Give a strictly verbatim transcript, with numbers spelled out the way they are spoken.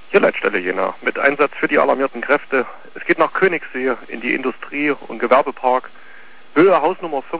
Hier Leitstelle Jena mit Einsatz für die alarmierten Kräfte. Es geht nach Königssee in die Industrie- und Gewerbepark. Höhe Hausnummer fünf.